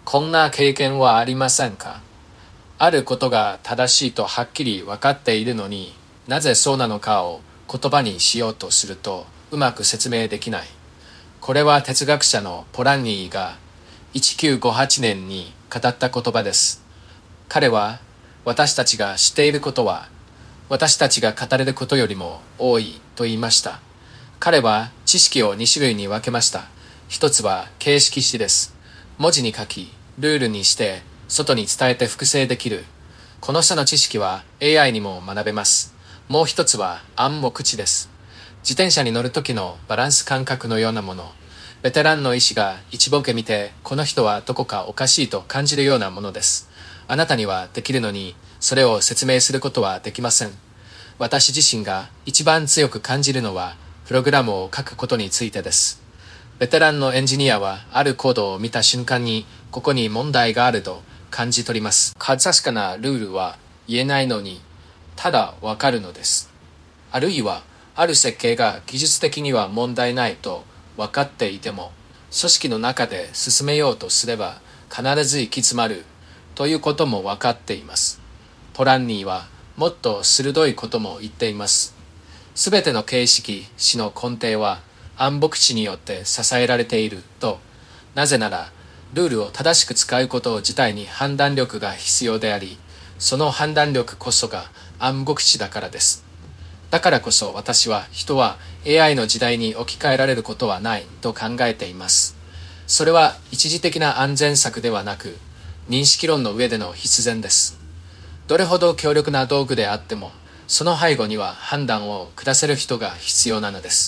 こんな経験はありませんか？あることが正しいとはっきり分かっているのに、なぜそうなのかを言葉にしようとするとうまく説明できない。これは哲学者のポランニーが1958年に語った言葉です。彼は、私たちが知っていることは私たちが語れることよりも多いと言いました。彼は知識を2種類に分けました。一つは形式詞です。文字に書き、ルールにして外に伝えて複製できる。この種の知識は AI にも学べます。もう一つは暗黙知です。自転車に乗る時のバランス感覚のようなもの。ベテランの医師が一ボケ見て、この人はどこかおかしいと感じるようなものです。あなたにはできるのに、それを説明することはできません。私自身が一番強く感じるのは、プログラムを書くことについてです。ベテランのエンジニアは、あるコードを見た瞬間に、ここに問題があると感じ取ります。確かなルールは言えないのに、ただわかるのです。あるいは、ある設計が技術的には問題ないと分かっていても、組織の中で進めようとすれば必ず行き詰まるということも分かっています。ポランニーはもっと鋭いことも言っています。すべての形式詞の根底は暗黙知によって支えられていると。なぜなら、ルールを正しく使うこと自体に判断力が必要であり、その判断力こそが暗黙知だからです。だからこそ私は人は AI の時代に置き換えられることはないと考えています。それは一時的な安全策ではなく、認識論の上での必然です。どれほど強力な道具であっても、その背後には判断を下せる人が必要なのです。